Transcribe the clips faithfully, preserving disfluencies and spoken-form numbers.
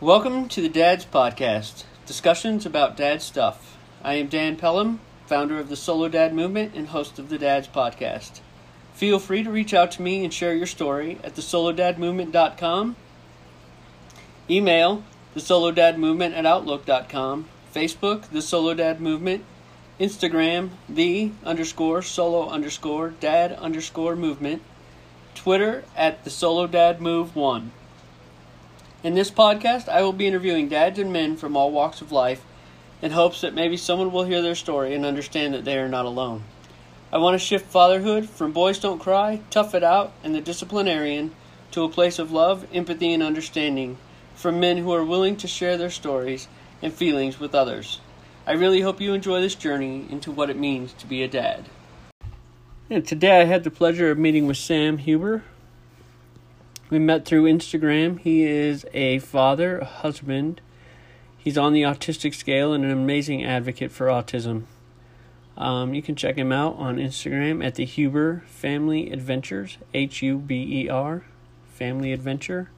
Welcome to the Dad's Podcast, discussions about dad stuff. I am Dan Pelham, founder of the Solo Dad Movement and host of the Dad's Podcast. Feel free to reach out to me and share your story at the solo dad movement dot com, email the solo dad movement at outlook dot com, Facebook, The Solo Dad Movement, Instagram, the underscore solo underscore dad underscore movement, Twitter at the Solo Dad Move one. In this podcast, I will be interviewing dads and men from all walks of life in hopes that maybe someone will hear their story and understand that they are not alone. I want to shift fatherhood from boys don't cry, tough it out, and the disciplinarian to a place of love, empathy, and understanding from men who are willing to share their stories and feelings with others. I really hope you enjoy this journey into what it means to be a dad. And today I had the pleasure of meeting with Sam Huber. We met through Instagram. He is a father, a husband. He's on the autistic scale and an amazing advocate for autism. Um, you can check him out on Instagram at the Huber Family Adventures, H U B E R, Family Adventure.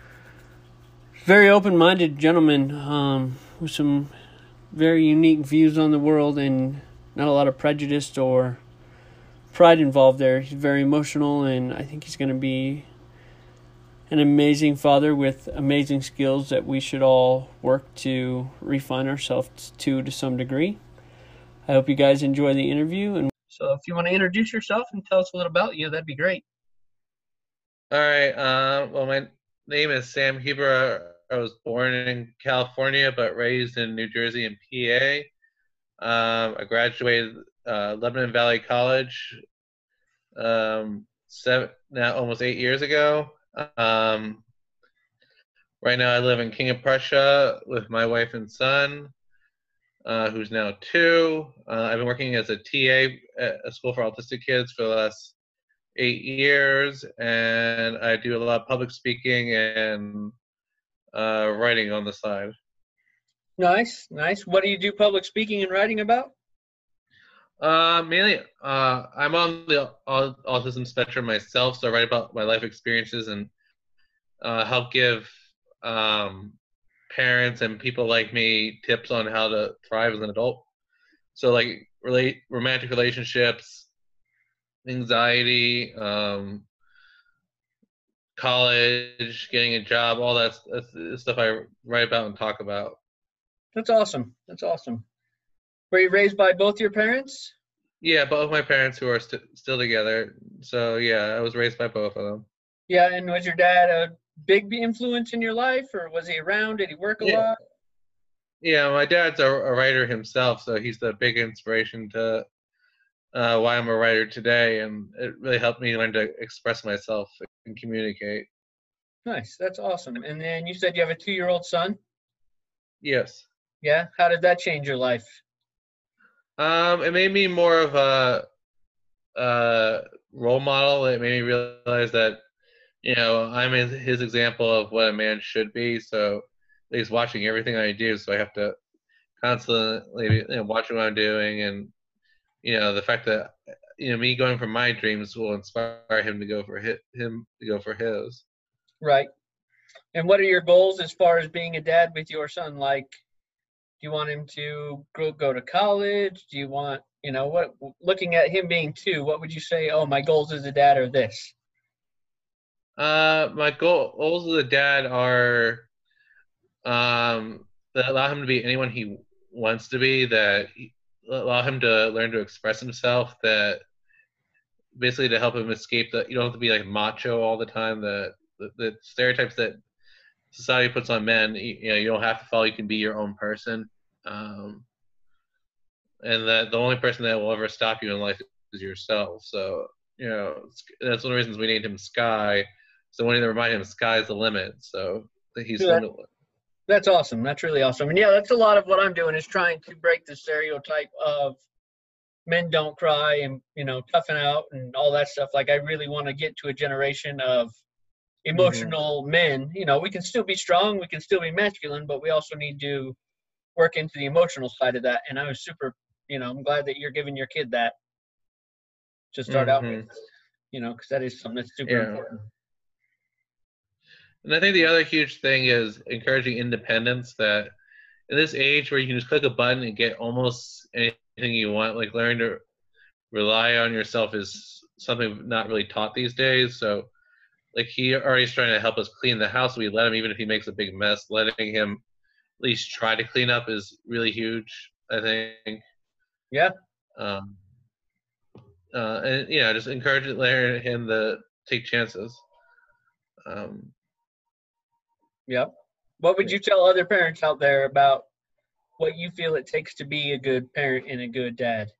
Very open-minded gentleman um, with some very unique views on the world and not a lot of prejudice or pride involved there. He's very emotional, and I think he's going to be an amazing father with amazing skills that we should all work to refine ourselves to to some degree. I hope you guys enjoy the interview. And so if you want to introduce yourself and tell us a little about you, that'd be great. All right. Uh, well, my name is Sam Huber. I was born in California, but raised in New Jersey and P A. Um, I graduated uh, Lebanon Valley College um, seven, now almost eight years ago. Um, right now, I live in King of Prussia with my wife and son, uh, who's now two. Uh, I've been working as a T A at a school for autistic kids for the last eight years, and I do a lot of public speaking and uh, writing on the side. Nice, nice. What do you do public speaking and writing about? Uh, mainly, uh, I'm on the autism spectrum myself, so I write about my life experiences and uh, help give um, parents and people like me tips on how to thrive as an adult. So, like, relate romantic relationships, anxiety, um, college, getting a job, all that that's stuff I write about and talk about. That's awesome. That's awesome. Were you raised by both your parents? Yeah, both my parents who are st- still together. So, yeah, I was raised by both of them. Yeah, and was your dad a big influence in your life, or was he around? Did he work a yeah. lot? Yeah, my dad's a, a writer himself, so he's the big inspiration to uh, why I'm a writer today, and it really helped me learn to express myself and communicate. Nice, that's awesome. And then you said you have a two-year-old son? Yes. Yeah, how did that change your life? Um, it made me more of a, a role model. It made me realize that, you know, I'm his example of what a man should be. So he's watching everything I do. So I have to constantly, you know, watch what I'm doing, and you know, the fact that, you know, me going for my dreams will inspire him to go for his, him to go for his. Right. And what are your goals as far as being a dad with your son? Like, do you want him to go, go to college? Do you want, you know, what, looking at him being two, what would you say, oh, my goals as a dad are this? Uh, my goal, goals as a dad are um, that allow him to be anyone he wants to be, that he, allow him to learn to express himself, that basically to help him escape the, you don't have to be like macho all the time, the, the, the stereotypes that society puts on men. You, you know, you don't have to follow, you can be your own person. Um, and that the only person that will ever stop you in life is yourself. So, you know, that's one of the reasons we named him Sky. So when they remind him, sky's the limit. So he's Yeah, limitless. that's awesome. That's really awesome. And yeah, that's a lot of what I'm doing, is trying to break the stereotype of men don't cry and, you know, toughen out and all that stuff. Like, I really want to get to a generation of emotional mm-hmm. men. You know, we can still be strong, we can still be masculine, but we also need to work into the emotional side of that. And I was super, you know, I'm glad that you're giving your kid that to start mm-hmm. out with, you know, because that is something that's super yeah. important. And I think the other huge thing is encouraging independence. That in this age where you can just click a button and get almost anything you want, like learning to rely on yourself is something not really taught these days. So like he already's trying to help us clean the house. We let him, even if he makes a big mess, letting him at least try to clean up is really huge, I think. Yeah. Um, uh, and you know, just encourage him to take chances. Um, Yep. What would you tell other parents out there about what you feel it takes to be a good parent and a good dad?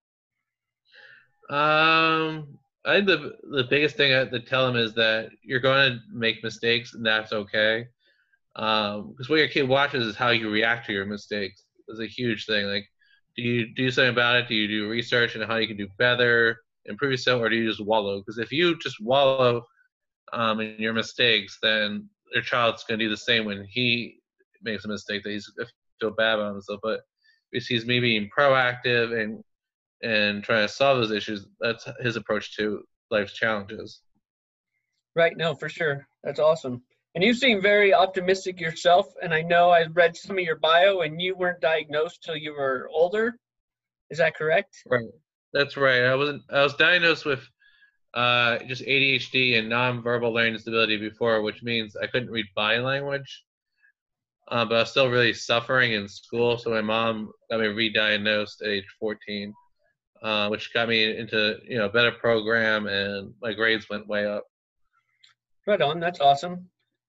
Um, I think the the biggest thing I, to tell them is that you're going to make mistakes, and that's okay. Um, because what your kid watches is how you react to your mistakes. Is a huge thing. Like, do you do something about it? Do you do research and how you can do better, improve yourself, or do you just wallow? Because if you just wallow um, in your mistakes, then your child's going to do the same when he makes a mistake that he's gonna feel bad about himself. But if he's me being proactive and and trying to solve those issues, that's his approach to life's challenges. Right. No, for sure. That's awesome. And you seem very optimistic yourself. And I know I read some of your bio and you weren't diagnosed till you were older. Is that correct? Right. That's right. I wasn't. I was diagnosed with uh, just A D H D and nonverbal learning disability before, which means I couldn't read body language. Uh, but I was still really suffering in school, so my mom got me re-diagnosed at age fourteen, uh, which got me into you know a better program, and my grades went way up. Right on. That's awesome.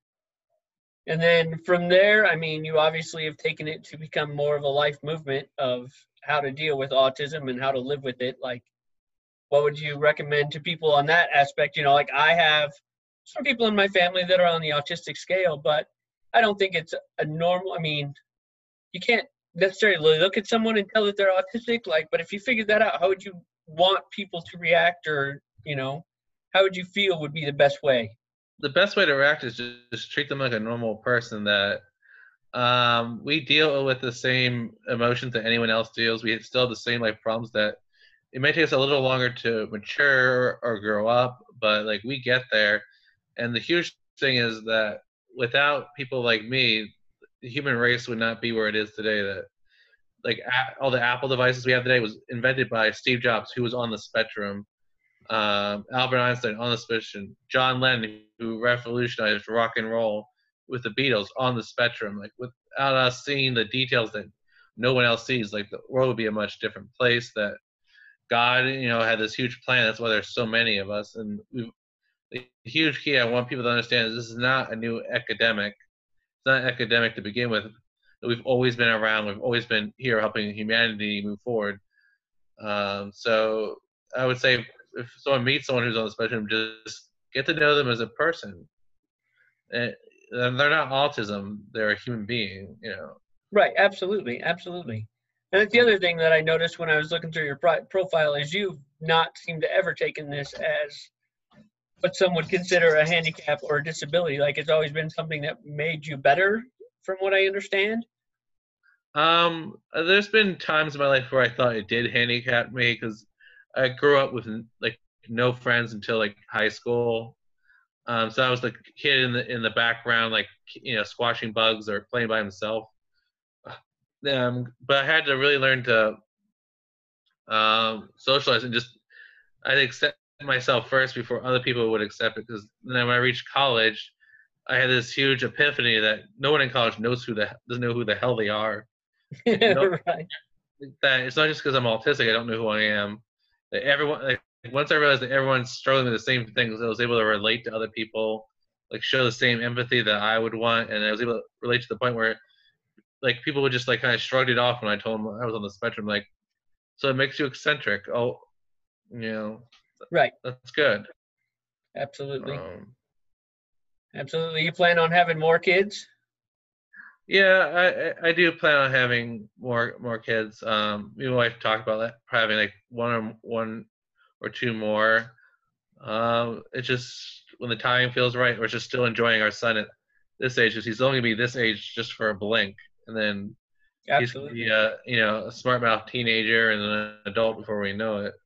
And then from there, I mean, you obviously have taken it to become more of a life movement of how to deal with autism and how to live with it. Like, what would you recommend to people on that aspect? You know, like I have some people in my family that are on the autistic scale, but I don't think it's a normal, I mean, you can't necessarily look at someone and tell that they're autistic, like, but if you figured that out, how would you want people to react, or, you know, how would you feel would be the best way? The best way to react is just, just treat them like a normal person. That um, we deal with the same emotions that anyone else deals. We still have the same life problems. That it may take us a little longer to mature or grow up, but like we get there. And the huge thing is that without people like me, the human race would not be where it is today. That like a- all the Apple devices we have today was invented by Steve Jobs, who was on the spectrum. Um, Albert Einstein on the spectrum. John Lennon, who revolutionized rock and roll with the Beatles, on the spectrum. Like without us seeing the details that no one else sees, like the world would be a much different place. That God, you know, had this huge plan. That's why there's so many of us. And we've, the huge key I want people to understand is this is not a new epidemic. It's not academic to begin with. We've always been around. We've always been here helping humanity move forward. Um, so I would say if someone meets someone who's on the spectrum, just get to know them as a person. And they're not autism; they're a human being. You know. Right, absolutely, absolutely. And that's the other thing that I noticed when I was looking through your pro- profile is you've not seemed to ever taken this as what some would consider a handicap or a disability. Like it's always been something that made you better, from what I understand. Um, there's been times in my life where I thought it did handicap me because I grew up with like no friends until like high school. Um, so I was the kid in the in the background, like you know, squashing bugs or playing by himself. Um, but I had to really learn to um, socialize and just I accept myself first before other people would accept it. Because then when I reached college, I had this huge epiphany that no one in college knows who the doesn't know who the hell they are. Like, no, Right. that it's not just because I'm autistic. I don't know who I am. That everyone, like, once I realized that everyone's struggling with the same things, I was able to relate to other people, like show the same empathy that I would want, and I was able to relate to the point where, like, people would just like kind of shrugged it off when I told them I was on the spectrum. Like, so it makes you eccentric. Oh, you know, Right. that's good. Absolutely. Um, Absolutely. You plan on having more kids? yeah, I I do plan on having more more kids. Um, me and my wife talked about that, having like one or one or two more. Um, it's just when the time feels right, we're just still enjoying our son at this age because he's only gonna be this age just for a blink, and then he's gonna be Absolutely. a you know a smart mouth teenager and then an adult before we know it.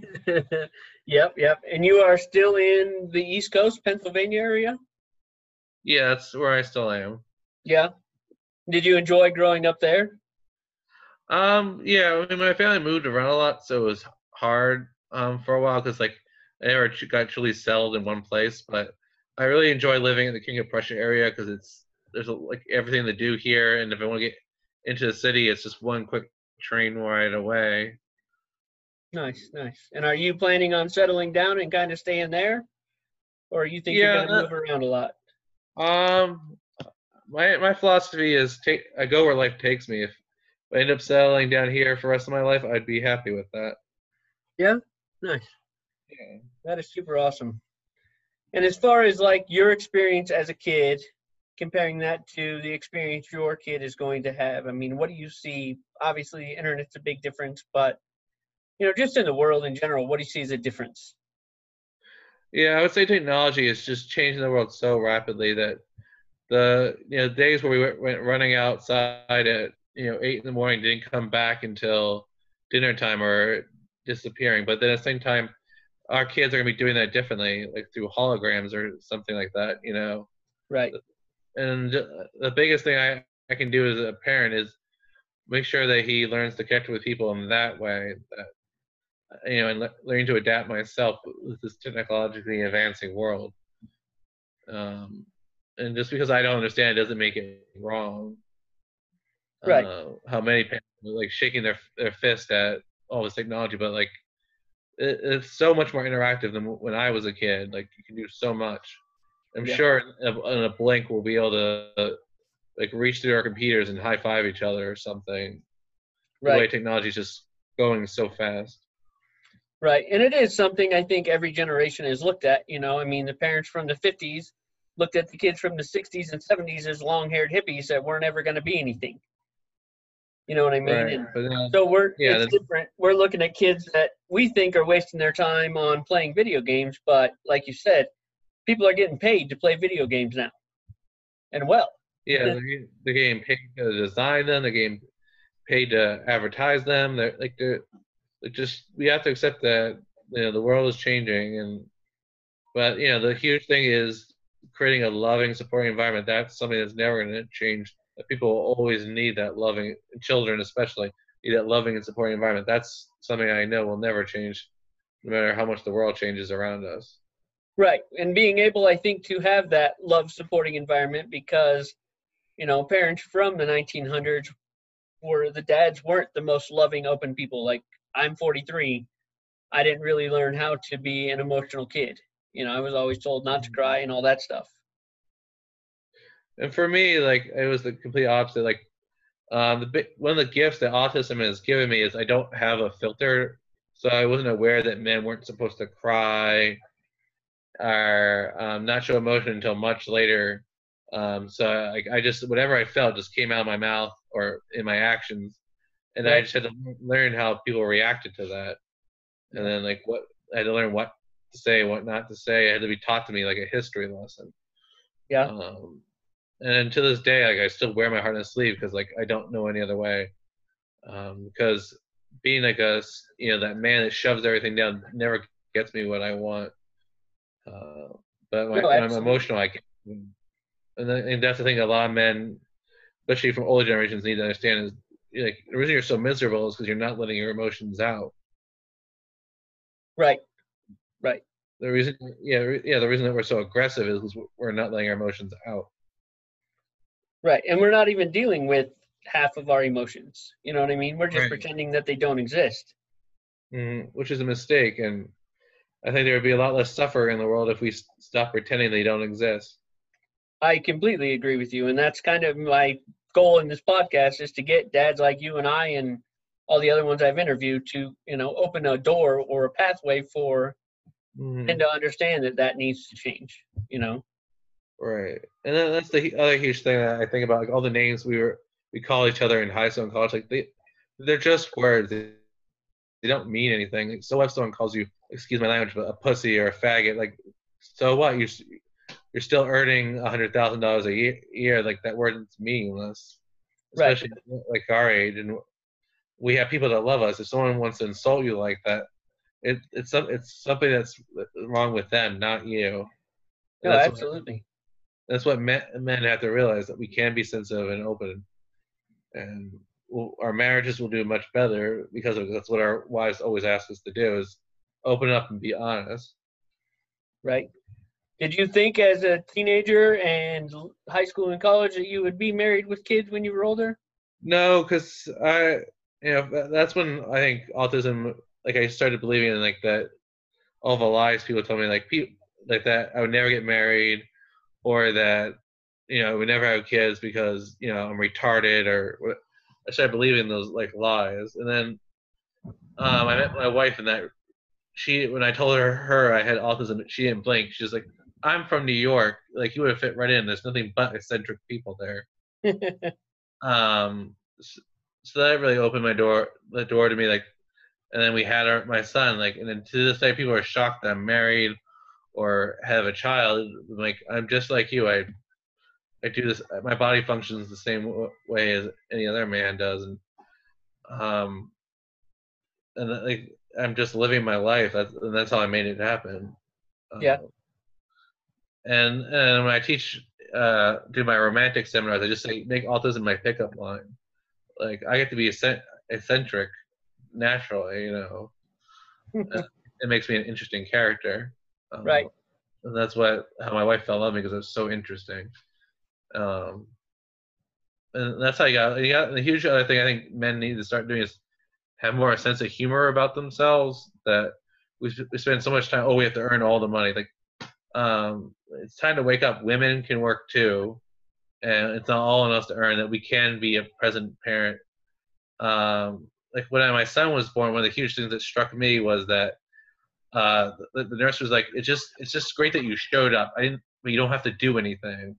Yep, yep. And you are still in the East Coast, Pennsylvania area? Yeah, that's where I still am. Yeah. Did you enjoy growing up there? Um, yeah, I mean, my family moved around a lot, so it was hard um for a while because like I never tr- got truly settled in one place. But I really enjoy living in the King of Prussia area because it's there's a, like everything to do here, and if I want to get into the city, it's just one quick train ride away. Nice, nice. And are you planning on settling down and kind of staying there, or you think you're Yeah, going to move around a lot? um, my my philosophy is take I go where life takes me. If I end up settling down here for the rest of my life, I'd be happy with that. Yeah. Nice. Yeah. That is super awesome. And as far as like your experience as a kid, comparing that to the experience your kid is going to have, I mean, what do you see? Obviously, the internet's a big difference, but you know, just in the world in general, what do you see as a difference? Yeah, I would say technology is just changing the world so rapidly that the you know days where we went, went running outside at you know eight in the morning didn't come back until dinner time or disappearing. But then at the same time, our kids are gonna be doing that differently, like through holograms or something like that. You know, Right, and the biggest thing I I can do as a parent is make sure that he learns to connect with people in that way. That you know, and le- learning to adapt myself with this technologically advancing world. Um, and just because I don't understand it doesn't make it wrong. right, Uh, how many parents are, like shaking their their fist at all this technology, but like it, it's so much more interactive than when I was a kid. Like you can do so much. I'm yeah, sure in a, in a blink we'll be able to uh, like reach through our computers and high five each other or something. The way right, technology is just going so fast. right. And it is something I think every generation has looked at. You know, I mean, the parents from the fifties looked at the kids from the sixties and seventies as long haired hippies that weren't ever going to be anything. You know what I mean? Right, And but then, so we're yeah, it's then, different. We're looking at kids that we think are wasting their time on playing video games, but like you said, people are getting paid to play video games now, and well. yeah, the, the game paid to design them, the game paid to advertise them. They're like they're, they're just we have to accept that you know the world is changing, and but you know the huge thing is creating a loving, supporting environment. That's something that's never going to change. That people will always need that loving, children especially need that loving and supporting environment. That's something I know will never change, no matter how much the world changes around us. Right. And being able, I think, to have that love supporting environment because, you know, parents from the nineteen hundreds were the dads weren't the most loving, open people. Like, I'm forty-three. I didn't really learn how to be an emotional kid. You know, I was always told not to cry and all that stuff. And for me, like it was the complete opposite. Like um, the big, one of the gifts that autism has given me is I don't have a filter, so I wasn't aware that men weren't supposed to cry or um, not show emotion until much later. Um, so like I just whatever I felt just came out of my mouth or in my actions, and I Right. just had to learn how people reacted to that, and Yeah. then like what I had to learn what to say, what not to say. It had to be taught to me like a history lesson. Yeah. Um, and to this day, like I still wear my heart on the sleeve because like I don't know any other way. Um, because being like a you know that man that shoves everything down never gets me what I want. Uh, but my, No, when I'm absolutely. emotional, I get, and, then, and that's the thing a lot of men, especially from older generations, need to understand is like the reason you're so miserable is because you're not letting your emotions out. Right. Right. The reason, yeah, yeah, the reason that we're so aggressive is because we're not letting our emotions out. Right. And we're not even dealing with half of our emotions. You know what I mean? We're just Right. pretending that they don't exist. Mm, which is a mistake, and I think there would be a lot less suffering in the world if we s- stop pretending they don't exist. I completely agree with you. And that's kind of my goal in this podcast is to get dads like you and I and all the other ones I've interviewed to, you know, open a door or a pathway for men Mm, to understand that that needs to change, you know? right, and then that's the hu- other huge thing that I think about, like all the names we were we call each other in high school and college, like they they're just words. They, they don't mean anything. Like, so if someone calls you, excuse my language, but a pussy or a faggot, like so what? You s- you're still earning a hundred thousand dollars a year, year. Like that word's meaningless, Right. especially like our age, and we have people that love us. If someone wants to insult you like that, it it's some it's something that's wrong with them, not you. And No, that's what absolutely. That's what men, men have to realize, that we can be sensitive and open, and we'll, our marriages will do much better because of that's what our wives always ask us to do, is open up and be honest. Right. Did you think as a teenager and high school and college that you would be married with kids when you were older? No, because I, you know, that's when I think autism, like I started believing in like that, all the lies people told me, like people like that I would never get married, or that, you know, I would never have kids because, you know, I'm retarded, or what. I started believing those like lies, and then um, I met my wife, and that she, when I told her her I had autism, she didn't blink. She was like, "I'm from New York. Like you would have fit right in. There's nothing but eccentric people there." um, so, so that really opened my door, the door to me. Like, and then we had our my son. Like, and then to this day, people are shocked that I'm married or have a child. Like, I'm just like you. I I do this. My body functions the same way as any other man does, and um, and like I'm just living my life. That's, and that's how I made it happen. Yeah. Uh, and and when I teach, uh, do my romantic seminars, I just say make autism my pickup line. Like I get to be eccentric naturally, you know. It makes me an interesting character. Um, Right. And that's what how my wife fell in love me, because it was so interesting. Um, and that's how you got. You got the huge other thing I think men need to start doing is have more a sense of humor about themselves. That we we spend so much time. Oh, we have to earn all the money. Like, um, it's time to wake up. Women can work too, and it's not all on us to earn. That we can be a present parent. Um, like when my son was born, one of the huge things that struck me was that uh, the, the nurse was like, "It's just it's just great that you showed up. I didn't. You don't have to do anything."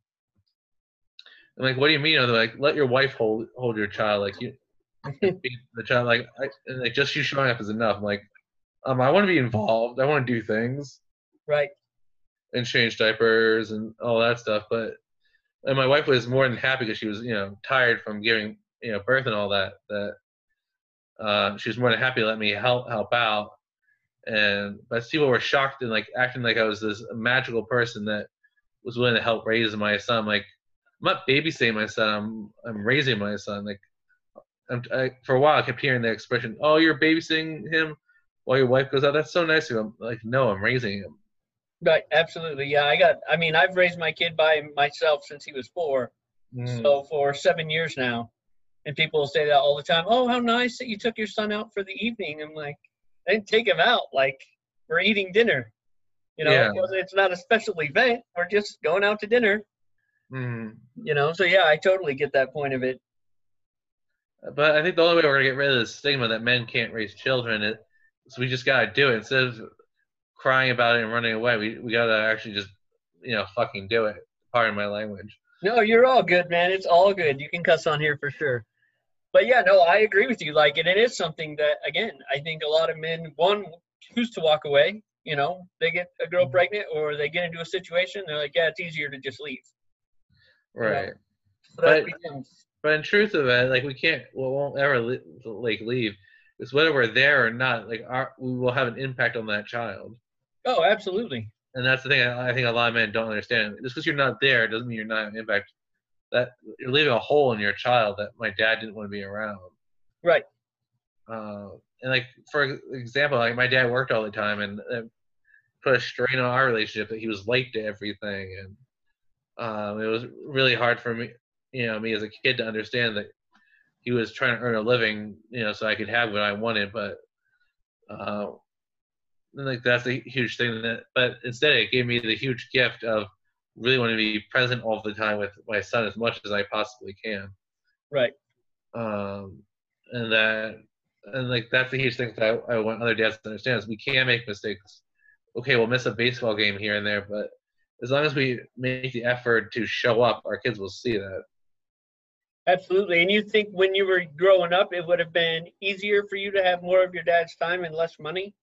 I'm like, "What do you mean?" They're like, "Let your wife hold hold your child. Like you, the child. Like, I, and like just you showing up is enough." I'm like, um, I want to be involved. I want to do things. Right. And change diapers and all that stuff. But and my wife was more than happy because she was, you know, tired from giving, you know, birth and all that. That uh, she was more than happy to let me help help out. And but people were shocked and like acting like I was this magical person that was willing to help raise my son. I'm like, I'm not babysitting my son. I'm I'm raising my son. Like, I'm, I, for a while, I kept hearing the expression, "Oh, you're babysitting him while your wife goes out." That's so nice of you. I'm like, no, I'm raising him. Right. Absolutely. Yeah. I got. I mean, I've raised my kid by myself since he was four, Mm. so for seven years now. And people say that all the time. Oh, how nice that you took your son out for the evening. I'm like, I didn't take him out. Like, we're eating dinner. You know, Yeah. it's not a special event. We're just going out to dinner. Mm. You know, so yeah, I totally get that point of it. But I think the only way we're gonna get rid of the stigma that men can't raise children is we just gotta do it instead of crying about it and running away. We we gotta actually just, you know, fucking do it. Pardon my language. No, you're all good, man. It's all good. You can cuss on here for sure. But yeah, no, I agree with you. Like, and it is something that, again, I think a lot of men, one, choose to walk away. You know, they get a girl pregnant or they get into a situation, they're like, yeah, it's easier to just leave. Right. You know? So But becomes, but in truth of it, like we can't, we won't ever li- like leave. It's whether we're there or not. Like our, we will have an impact on that child. oh, absolutely. And that's the thing I, I think a lot of men don't understand. Just because you're not there doesn't mean you're not an impact. That you're leaving a hole in your child that my dad didn't want to be around. Right. Uh, and like for example, like my dad worked all the time, and it put a strain on our relationship that he was late to everything, and um, it was really hard for me, you know, me as a kid to understand that he was trying to earn a living, you know, so I could have what I wanted, but uh, like that's a huge thing. That, but instead, it gave me the huge gift of really wanting to be present all the time with my son as much as I possibly can. Right. Um, and that, and like that's the huge thing that I, I want other dads to understand is we can make mistakes. Okay, we'll miss a baseball game here and there, but as long as we make the effort to show up, our kids will see that. Absolutely. And you think when you were growing up, it would have been easier for you to have more of your dad's time and less money?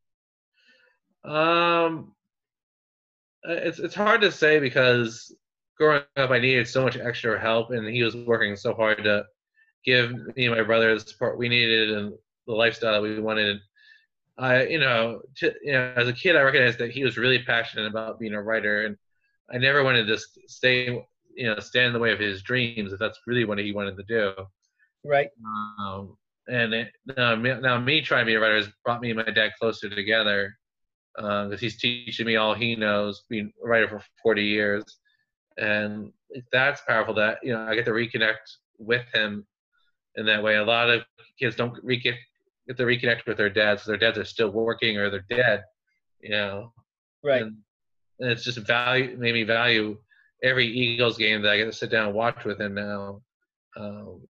Um, it's it's hard to say because growing up, I needed so much extra help, and he was working so hard to give me and my brother the support we needed and the lifestyle that we wanted. I, you know, to, you know, as a kid, I recognized that he was really passionate about being a writer, and I never wanted to just stay, you know, stand in the way of his dreams if that's really what he wanted to do. Right. Um, and it, now, now me trying to be a writer has brought me and my dad closer together because um, he's teaching me all he knows, being a writer for forty years, and that's powerful. That you know, I get to reconnect with him in that way. A lot of kids don't re- get, get to reconnect with their dads. So their dads are still working or they're dead, you know. Right. And, and it's just value made me value every Eagles game that I get to sit down and watch with him now. Um,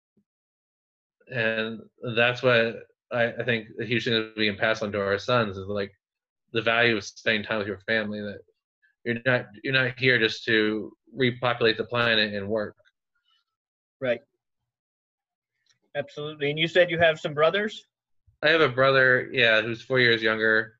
and that's what I, I think a huge thing that we can pass on to our sons is like the value of spending time with your family. That you're not you're not here just to repopulate the planet and work. Right. Absolutely. And you said you have some brothers? I have a brother, yeah, who's four years younger.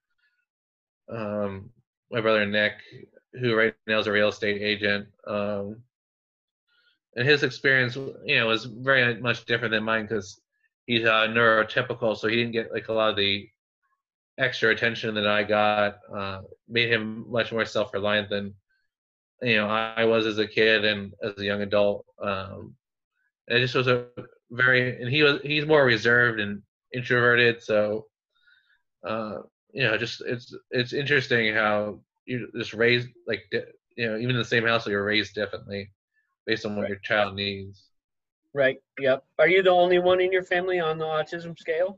Um, my brother Nick, who right now is a real estate agent. Um, and his experience, you know, was very much different than mine because he's uh, neurotypical, so he didn't get like a lot of the extra attention that I got. Uh, made him much more self-reliant than you know I was as a kid and as a young adult. Um, and it just was a very, and he was he's more reserved and introverted, so uh, you know, just it's it's interesting how you just raised like you know even in the same household you're raised differently based on what Right. your child needs. Right. Yep. Are you the only one in your family on the autism scale?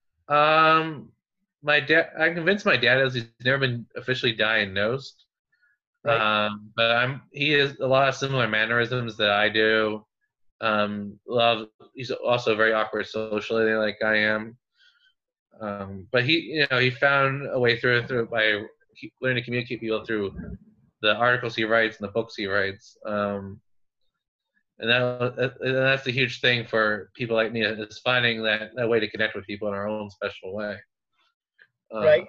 Um, my dad, I convinced my dad as he's never been officially diagnosed. Right. Um, but I'm he has a lot of similar mannerisms that I do. Um, love he's also very awkward socially like I am. Um, but he you know he found a way through through by learning to communicate with people through the articles he writes and the books he writes. Um, and that and that's the huge thing for people like me is finding that, that way to connect with people in our own special way. Uh, right.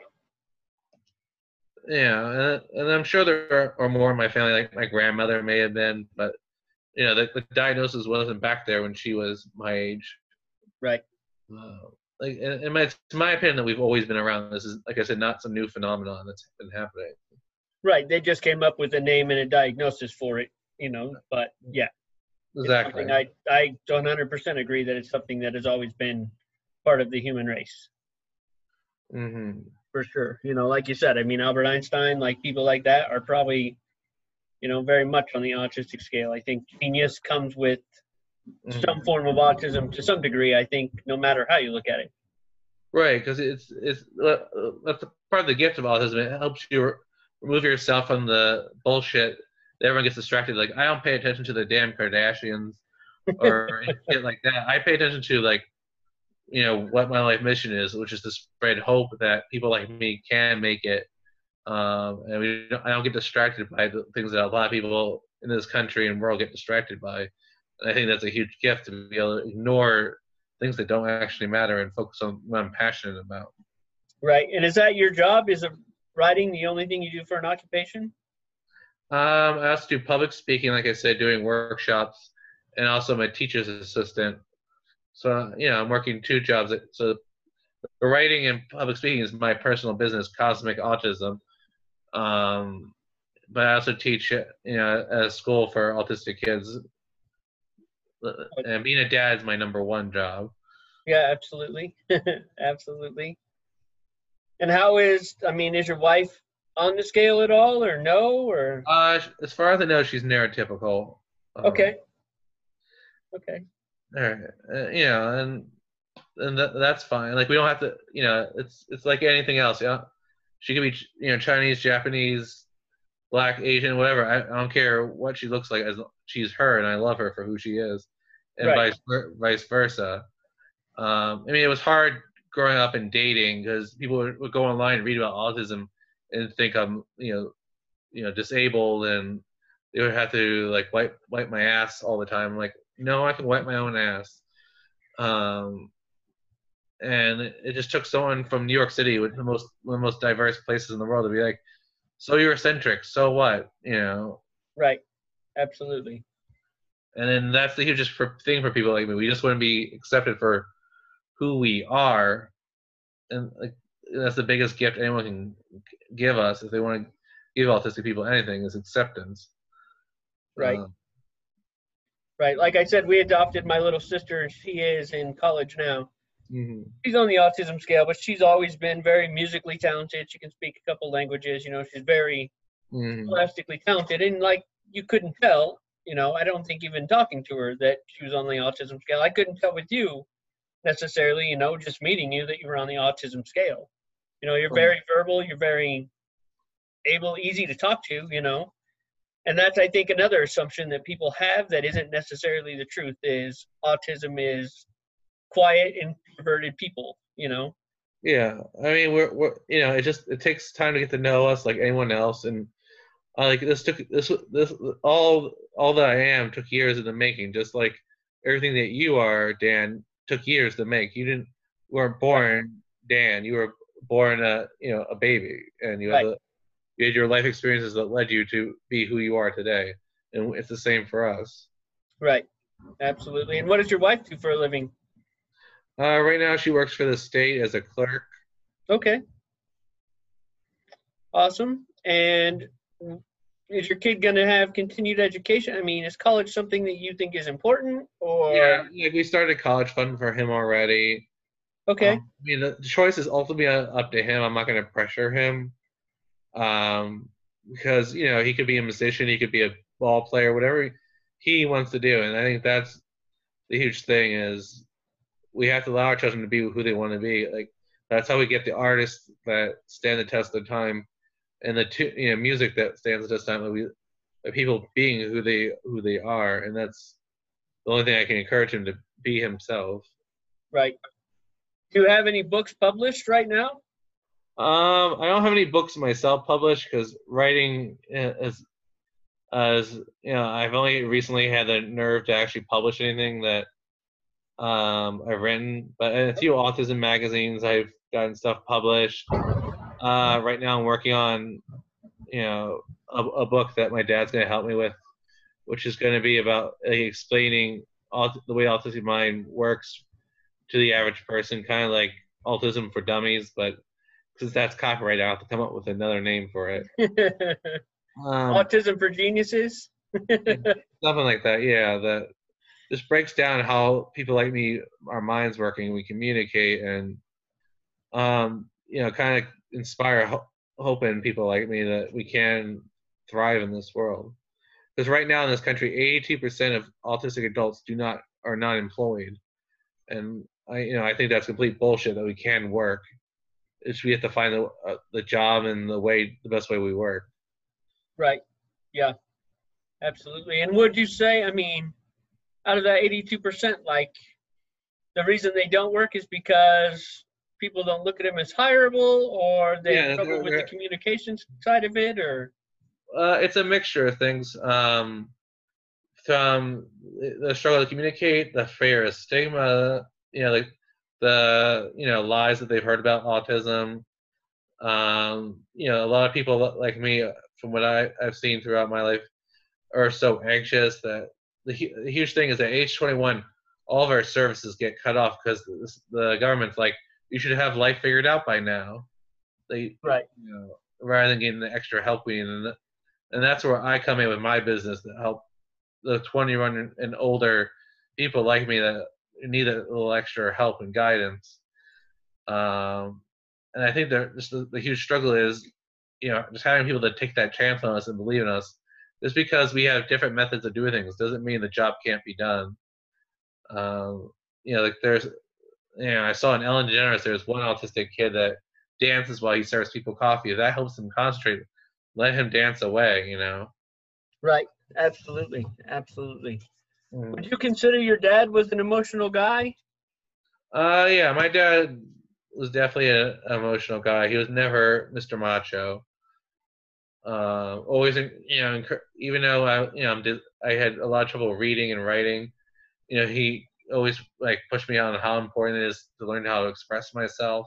Yeah, and, and I'm sure there are, are more in my family, like my grandmother may have been, but you know, the, the diagnosis wasn't back there when she was my age. Right. Uh, like, and, and my, it's my opinion that we've always been around. This is, like I said, not some new phenomenon that's been happening. Right. They just came up with a name and a diagnosis for it, you know. But yeah, Exactly. I I one hundred percent agree that it's something that has always been part of the human race. Mm-hmm. For sure. You know, like you said, I mean, Albert Einstein, like people like that are probably, you know, very much on the autistic scale. I think genius comes with mm-hmm. some form of autism to some degree, I think, no matter how you look at it. Right, because it's it's uh, that's part of the gift of autism. It helps you remove yourself from the bullshit that everyone gets distracted. Like, I don't pay attention to the damn Kardashians or shit like that. I pay attention to, like, you know, what my life mission is, which is to spread hope that people like me can make it. Um, and we don't, I don't get distracted by the things that a lot of people in this country and world get distracted by. And I think that's a huge gift to be able to ignore things that don't actually matter and focus on what I'm passionate about. Right. And is that your job? Is writing the only thing you do for an occupation? Um, I also do public speaking, like I said, doing workshops, and also my teacher's assistant. So, you know, I'm working two jobs. So writing and public speaking is my personal business, Cosmic Autism. Um, but I also teach, you know, at a school for autistic kids. And being a dad is my number one job. Yeah, absolutely. Absolutely. And how is, I mean, is your wife on the scale at all or no? Or uh, as far as I know, she's neurotypical. Okay. Um, okay. All right. Uh, you know, and and th- that's fine. Like, we don't have to, you know, it's it's like anything else. Yeah, she could be, you know, Chinese, Japanese, Black, Asian, whatever. I, I don't care what she looks like, as she's her, and I love her for who she is, and right. vice vice versa. Um, I mean, it was hard growing up and dating because people would, would go online and read about autism and think I'm, you know, you know, disabled, and they would have to like wipe wipe my ass all the time. I'm like, no, I can wipe my own ass. Um, and it, it just took someone from New York City, with the most one of the most diverse places in the world, to be like, so you're eccentric, so what, you know? Right. Absolutely. And then that's the hugest thing for people like me. We just want to be accepted for who we are, and like that's the biggest gift anyone can give us if they want to give autistic people anything is acceptance. Right. Um, Right. Like I said, we adopted my little sister, and she is in college now. mm-hmm. She's on the autism scale, but she's always been very musically talented. She can speak a couple languages. You know, she's very Mm-hmm. plastically talented, and like you couldn't tell. You know, I don't think even talking to her that she was on the autism scale. I couldn't tell with you necessarily. You know, just meeting you that you were on the autism scale. You know, you're very verbal. You're very able, easy to talk to. You know, and that's, I think, another assumption that people have that isn't necessarily the truth is autism is quiet, introverted people, you know? Yeah, I mean, we're we're you know, it just it takes time to get to know us like anyone else, and uh, like this took this this all all that I am took years in the making, just like everything that you are, Dan, took years to make. You didn't weren't born Dan, you were born a you know a baby, and you had Right. the you had your life experiences that led you to be who you are today, and it's the same for us. Right. Absolutely. And what does your wife do for a living? Uh, right now, she works for the state as a clerk. Okay. Awesome. And is your kid going to have continued education? I mean, is college something that you think is important or? Yeah, yeah, we started a college fund for him already. Okay. Um, I mean, the, the choice is ultimately up to him. I'm not going to pressure him, um, because you know he could be a musician, he could be a ball player, whatever he wants to do. And I think that's the huge thing is we have to allow our children to be who they want to be. Like that's how we get the artists that stand the test of time, and the tu- you know music that stands the test of time. We, the people being who they who they are, and that's the only thing I can encourage him to be himself. Right. Do you have any books published right now? Um, I don't have any books myself published because writing is, as you know, I've only recently had the nerve to actually publish anything that um, I've written. But in a few autism magazines, I've gotten stuff published. Uh, right now, I'm working on, you know, a, a book that my dad's going to help me with, which is going to be about like, explaining aut- the way autistic mind works to the average person, kind of like autism for dummies, but since that's copyright, I have to come up with another name for it. Um, Autism for Geniuses? something like that, yeah. That just breaks down how people like me, our minds working, we communicate, and um, you know, kind of inspire ho- hope in people like me that we can thrive in this world. Because right now in this country, eighty-two percent of autistic adults do not are not employed, and I, you know, I think that's complete bullshit. That we can work. It's we have to find the uh, the job and the way the best way we work. Right. Yeah, absolutely. And would you say, I mean, out of that eighty-two percent, like the reason they don't work is because people don't look at them as hireable or they Yeah, struggle they're, with the they're, communications side of it or? uh, it's a mixture of things. Um, from the struggle to communicate, the fear of stigma, you know, like the you know lies that they've heard about autism. Um, you know, a lot of people like me, from what I, I've seen throughout my life, are so anxious that the, the huge thing is at age twenty-one, all of our services get cut off because the government's like, you should have life figured out by now. They, right, you know, rather than getting the extra help we need, and, and that's where I come in with my business to help the twenty-one and older people like me that need a little extra help and guidance. Um, and I think that just the, the huge struggle is, you know, just having people that take that chance on us and believe in us. Just because we have different methods of doing things doesn't mean the job can't be done. Um, you know, like there's, you know, I saw in Ellen DeGeneres, there's one autistic kid that dances while he serves people coffee. If that helps him concentrate, let him dance away, you know. right. Absolutely, absolutely. Mm. Would you consider your dad was an emotional guy? Uh, yeah, my dad was definitely a, an emotional guy. He was never Mister Macho. Uh, always, you know, even though I, you know, I'm, I had a lot of trouble reading and writing, you know, he always like pushed me on how important it is to learn how to express myself,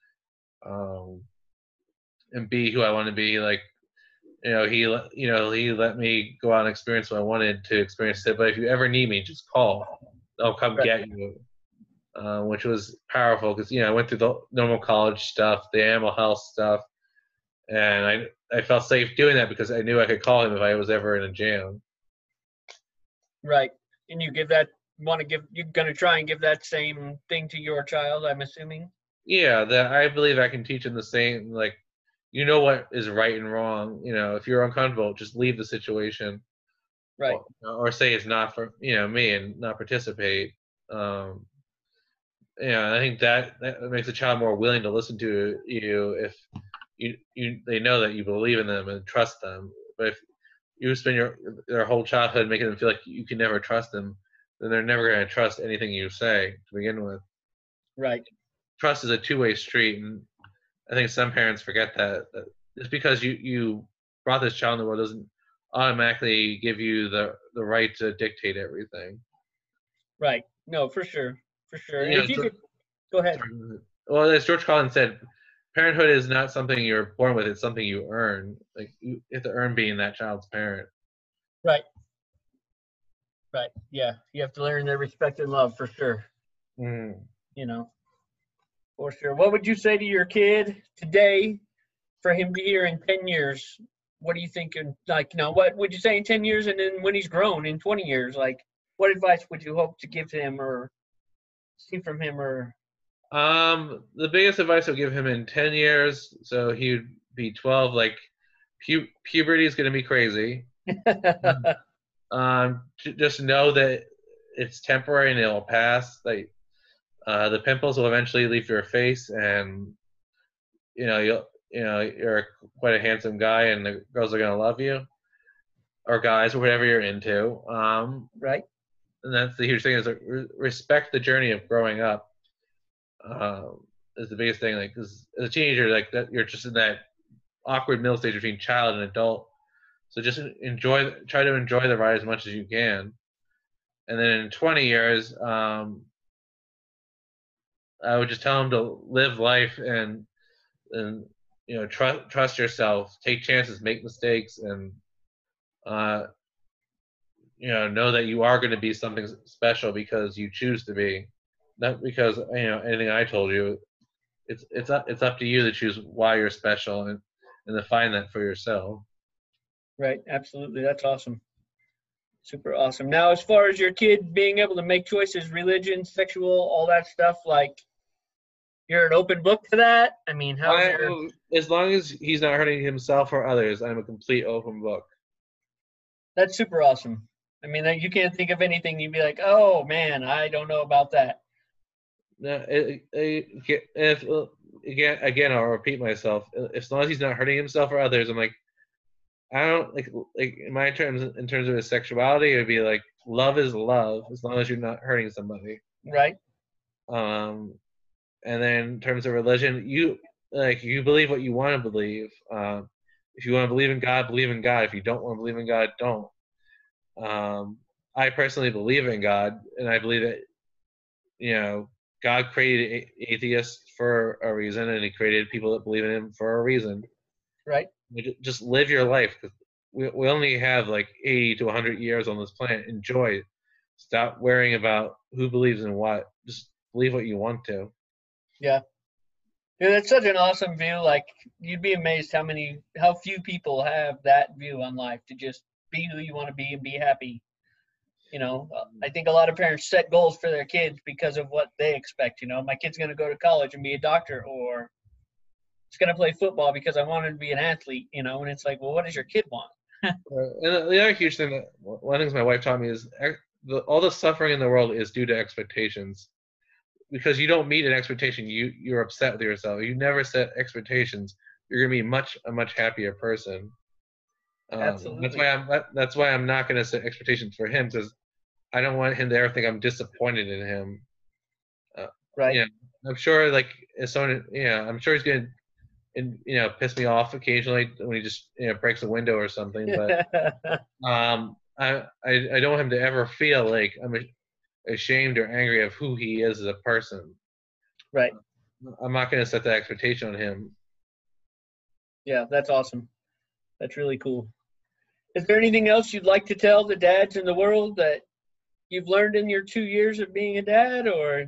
um, and be who I want to be. Like, you know, he, you know, he let me go out and experience what I wanted to experience it. But if you ever need me, just call. I'll come Right. get you. Uh, which was powerful because you know I went through the normal college stuff, the animal health stuff, and I I felt safe doing that because I knew I could call him if I was ever in a jam. Right. And you give that want to give you're gonna try and give that same thing to your child, I'm assuming. Yeah, that I believe I can teach him the same. Like, you know what is right and wrong. You know, if you're uncomfortable, just leave the situation, Right. or, or say it's not for you know me and not participate. Um, yeah, I think that that makes a child more willing to listen to you if you you they know that you believe in them and trust them. But if you spend your their whole childhood making them feel like you can never trust them, then they're never going to trust anything you say to begin with. Right. Trust is a two-way street, and I think some parents forget that, that just because you you brought this child in the world doesn't automatically give you the the right to dictate everything. Right. No, for sure. For sure. And You know, if you George, could go ahead. sorry, well, as George Carlin said, parenthood is not something you're born with; it's something you earn. Like you have to earn being that child's parent. Right. Right. Yeah. You have to learn their respect and love for sure. Mm. You know, for sure. What would you say to your kid today for him to hear in ten years? What do you think? In, like, you know, what would you say in ten years? And then when he's grown in twenty years, like, what advice would you hope to give him or see from him or? Um, the biggest advice I'll give him in ten years, so he'd be twelve. Like, pu- puberty is going to be crazy. Um, just know that it's temporary and it'll pass. Like, uh, the pimples will eventually leave your face, and you know you'll you know you're quite a handsome guy, and the girls are gonna love you, or guys, or whatever you're into. Um, Right. and that's the huge thing is like, re- respect the journey of growing up. Um, is the biggest thing. Like, 'cause as a teenager, like that, you're just in that awkward middle stage between child and adult. So just enjoy, try to enjoy the ride as much as you can. And then in twenty years, um, I would just tell them to live life and and you know trust trust yourself, take chances, make mistakes, and uh, you know know that you are going to be something special because you choose to be, not because you know anything I told you. It's it's up it's up to you to choose why you're special and and to find that for yourself. Right. Absolutely. That's awesome. Super awesome. Now, as far as your kid being able to make choices, religion, sexual, all that stuff, like you're an open book to that. I mean, how's I, your? as long as he's not hurting himself or others, I'm a complete open book. That's super awesome. I mean, you can't think of anything you'd be like, oh man, I don't know about that. No, it, it, if again, again, I'll repeat myself. As long as he's not hurting himself or others, I'm like, I don't like like in my terms, in terms of his sexuality, it would be like love is love as long as you're not hurting somebody. Right. Um, and then in terms of religion, you like you believe what you want to believe. Um, if you want to believe in God, believe in God. If you don't want to believe in God, don't. Um, I personally believe in God, and I believe that you know God created atheists for a reason, and He created people that believe in Him for a reason. Right. Just live your life. We we only have like eighty to one hundred years on this planet. Enjoy it. Stop worrying about who believes in what. Just believe what you want to. Yeah. Yeah, that's such an awesome view. Like you'd be amazed how many, how few people have that view on life to just be who you want to be and be happy. You know, I think a lot of parents set goals for their kids because of what they expect. You know, my kid's going to go to college and be a doctor, or it's going to play football because I wanted to be an athlete. You know, and it's like, well, what does your kid want? And the other huge thing that one of the things my wife taught me is the, all the suffering in the world is due to expectations. Because you don't meet an expectation, you you're upset with yourself. You never set expectations. You're gonna be much a much happier person. Um, Absolutely. That's why I'm that's why I'm not gonna set expectations for him because I don't want him to ever think I'm disappointed in him. Uh, right. Yeah, I'm sure like as someone, yeah, I'm sure he's gonna, and you know, piss me off occasionally when he just you know breaks a window or something. But um, I, I I don't want him to ever feel like I'm ashamed or angry of who he is as a person. Right. I'm not going to set that expectation on him. Yeah, that's awesome. That's really cool. Is there anything else you'd like to tell the dads in the world that you've learned in your two years of being a dad, or?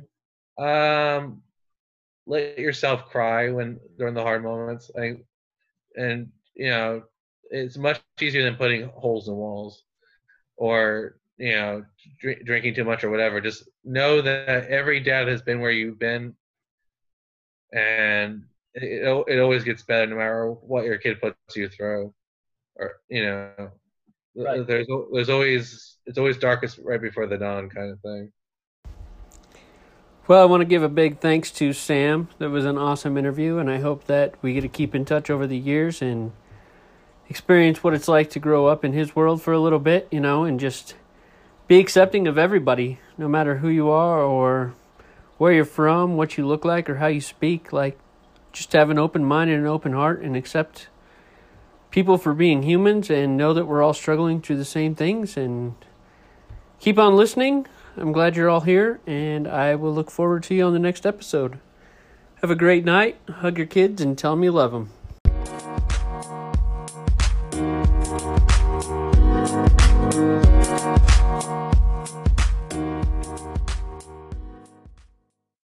Um, let yourself cry when during the hard moments, I, and you know, it's much easier than putting holes in walls or, you know, drink, drinking too much or whatever. Just know that every dad has been where you've been, and it, it always gets better no matter what your kid puts you through. Or, you know, Right. there's there's always, it's always darkest right before the dawn kind of thing. Well, I want to give a big thanks to Sam. That was an awesome interview, and I hope that we get to keep in touch over the years and experience what it's like to grow up in his world for a little bit, you know, and just be accepting of everybody, no matter who you are or where you're from, what you look like, or how you speak. Like, just have an open mind and an open heart and accept people for being humans and know that we're all struggling through the same things, and keep on listening. I'm glad you're all here, and I will look forward to you on the next episode. Have a great night. Hug your kids and tell them you love them.